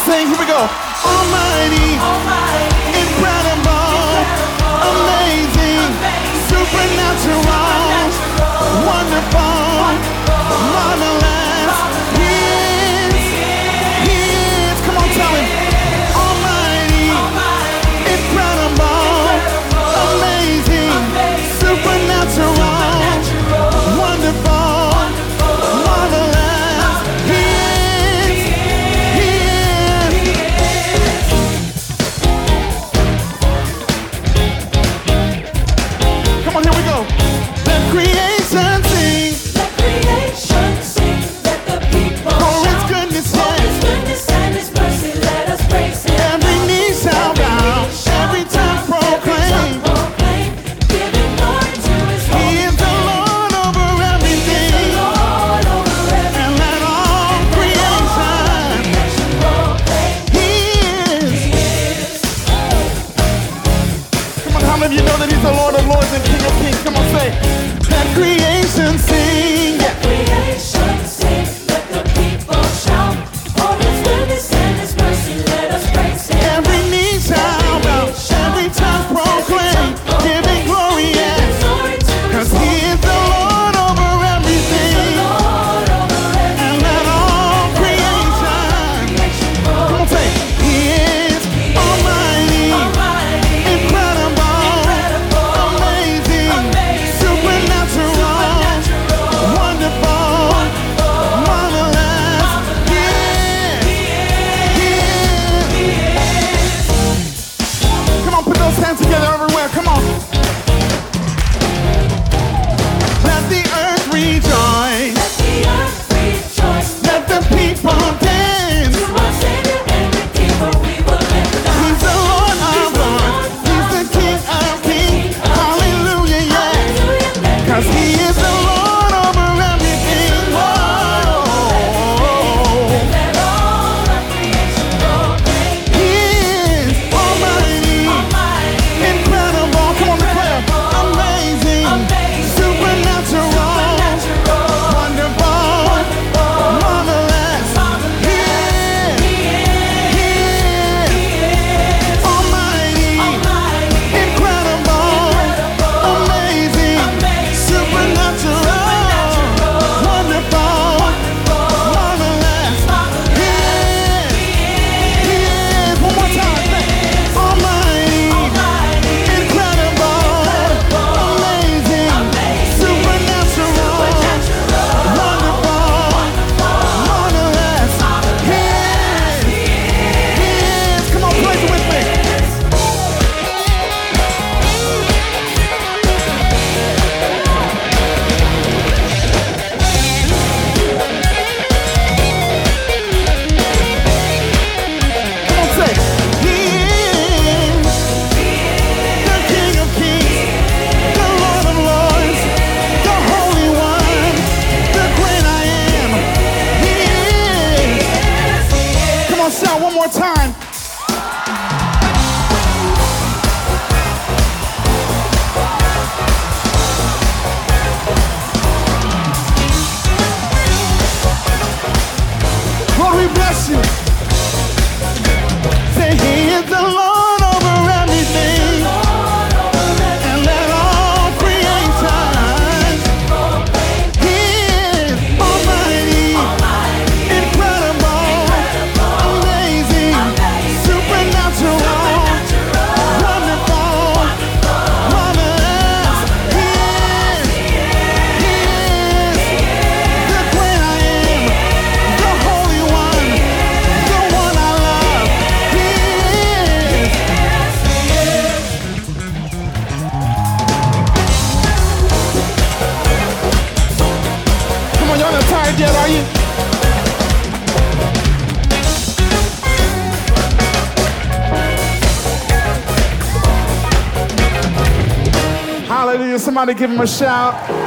sing, here we go. Almighty, incredible, amazing, supernatural, wonderful, marvelous. He is, come on, tell him. Almighty, incredible, amazing, supernatural, wonderful, marvelous. He is. Come on, here we go. Let creation sing. Let creation sing. Let the people For his shout. goodness For and his goodness and his mercy, let us praise him. every knee shall bow, every tongue proclaim. Proclaim, giving glory to his He holy is the Lord over everything, Lord over every and let all creation. creation proclaim. He is. Come on, how many of you know that he's the Lord of lords and King of kings? Come on, say. Let creation sing. Let creation sing. Let the people shout. For his goodness and his mercy, let us praise him. Every knee shall bow, every tongue proclaim, giving glory, yes. Glory to his 'Cause he is the Lord over everything, Lord over every and let all creation. creation Come on, proclaim. say. He is almighty, Almighty, incredible, amazing, supernatural, wonderful, marvelous. He is. Come on, put those hands together everywhere. Come on. Let the earth rejoice. let the earth rejoice. Let the people dance. To our Savior and Redeemer we will lift our He's the Lord of lords. He's the King of kings. Hallelujah, yeah. hallelujah. Let 'Cause he is the Lord over everything. Whoa. let all of creation proclaim. He is almighty, Almighty, incredible. Come on, declare. Amazing, supernatural, wonderful, marvelous. He is almighty, incredible, amazing, supernatural, wonderful, marvelous. He is. One more time. Almighty, incredible, amazing, supernatural, wonderful, marvelous. He is. Come on, praise it with me. Come on, say. He is the King of kings, the Lord of lords, the Holy One, the great I am. He is. Come on, shout one more time. Lord, we bless you. Say he is the Lord over everything, and let all creation. He is almighty, incredible, amazing, supernatural, wonderful, marvelous. He is the great I am, the Holy One, the one I love. He is. Come on, y'all not tired yet, are you? Hallelujah. Somebody give him a shout.